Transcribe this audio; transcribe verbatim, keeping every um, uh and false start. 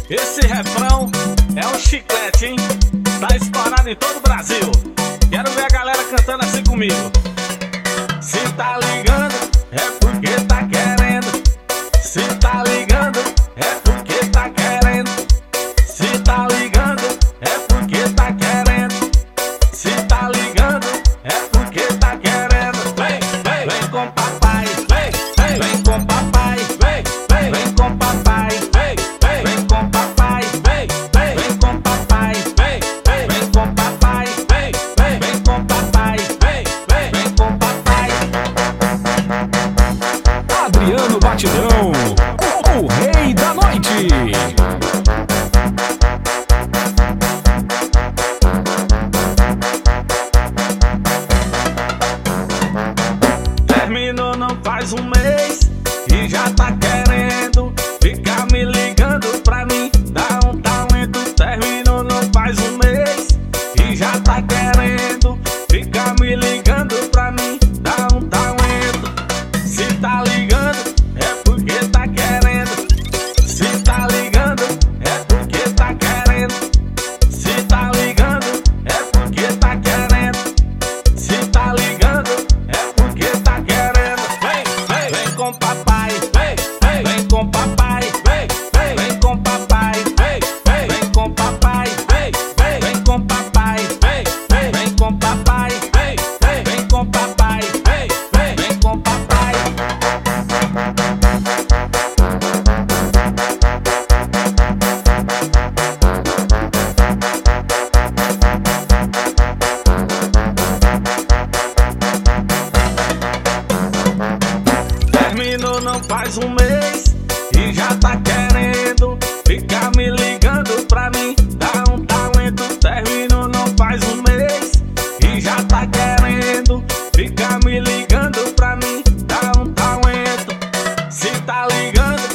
Esse refrão é um chiclete, hein? Tá estourado em todo o Brasil. Quero ver a galera cantando assim comigo. Se tá ligando, é porque tá querendo. Se tá ligando, é porque tá querendo. Se tá ligando, é porque tá querendo. Se tá ligando, é porque tá querendo. Vem, vem, vem com papai. Vem, vem, vem com papai. Vem, vem, vem com papai. Vem, vem, vem com papai. Vem, vem, vem com papai. Vem, vem, vem com papai. Vem, vem, vem com papai. Vem, vem, vem com papai. Adriano Batidão, o, o rei da noite. Terminou não faz um mês e já tá querendo ficar me ligando pra mim, dá um talento. Terminou não faz um mês e já tá querendo ficar me ligando pra mim, dá um talento. Se tá ligando, é porque tá querendo. Se tá ligando, é porque tá querendo. Se tá ligando, é porque tá querendo. Se tá ligando, é porque tá querendo. Vem, vem, vem com papai. Vem, vem, vem com papai. Vem, vem, vem com papai. Vem, vem, vem com papai. Vem, vem, vem com papai. Vem, vem, vem com papai. Vem, vem, vem com papai. Vem, vem, vem com papai. Terminou não faz um mês e já tá querendo ficar me ligando pra mim, dá um talento. Terminou não faz um mês e já tá querendo ficar me ligando pra mim, dá um talento. Se tá ligando,